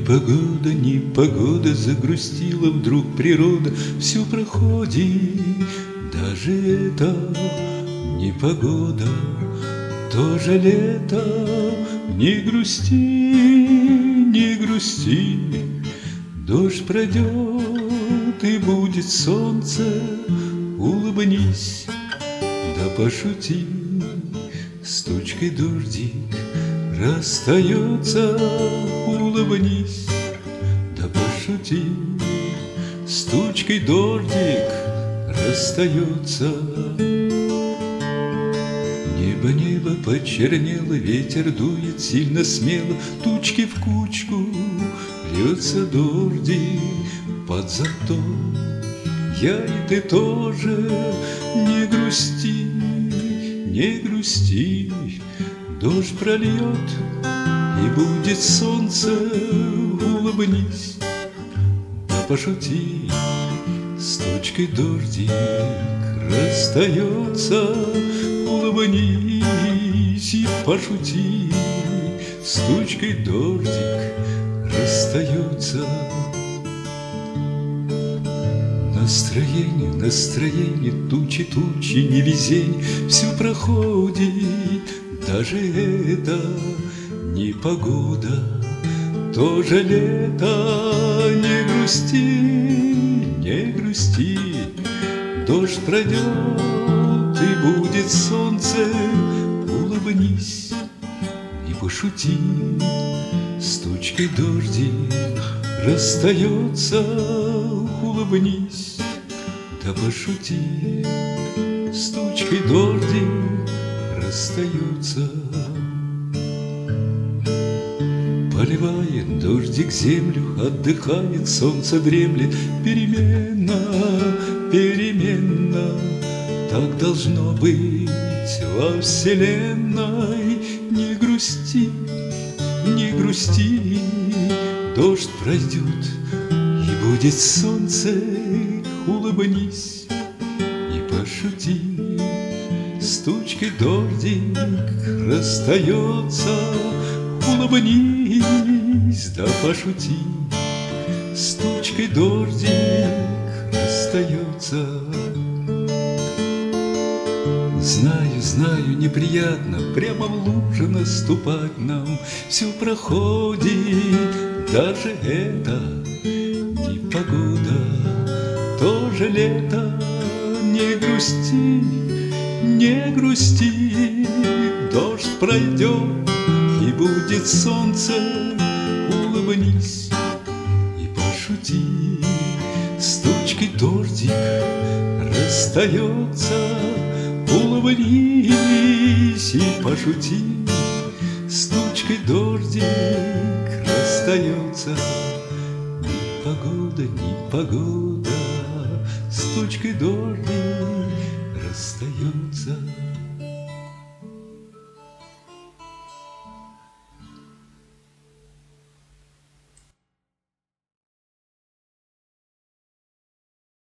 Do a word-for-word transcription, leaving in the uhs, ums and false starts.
Непогода, непогода, загрустила вдруг природа, все проходит, даже это непогода, тоже лето. Не грусти, не грусти, дождь пройдет и будет солнце, улыбнись, да пошути, с тучкой дождик расстается, улыбнись, да пошути, с тучкой дождик расстается. Небо, небо почернело, ветер дует сильно смело, тучки в кучку, льется дождик под зонтом. Я и ты тоже, не грусти, не грусти, дождь прольет и будет солнце, улыбнись, да пошути, с тучкой дождик расстается, улыбнись и пошути, с тучкой дождик расстается. Настроение, настроение, тучи, тучи, невезенье, все проходит, даже это непогода, тоже лето. Не грусти, не грусти, дождь пройдет и будет солнце, улыбнись и пошути, с тучкой дождик расстается, улыбнись, да пошути, с тучкой дождик расстается. Поливает дождик землю, отдыхает, солнце дремлет. Перемена, перемена, так должно быть во вселенной. Не грусти, не грусти, дождь пройдет и будет солнце, улыбнись и пошути, с тучкой дождик расстается, улыбнись, да пошути, с тучкой дождик расстается. Знаю, знаю, неприятно прямо в лужу наступать нам, все проходит, даже это непогода, тоже лето. Не грусти, не грусти, дождь пройдет и будет солнце, улыбнись и пошути, с тучкой дождик расстается, улыбнись и пошути, с тучкой дождик расстается. Непогода, непогода, с тучкой дождик расстается.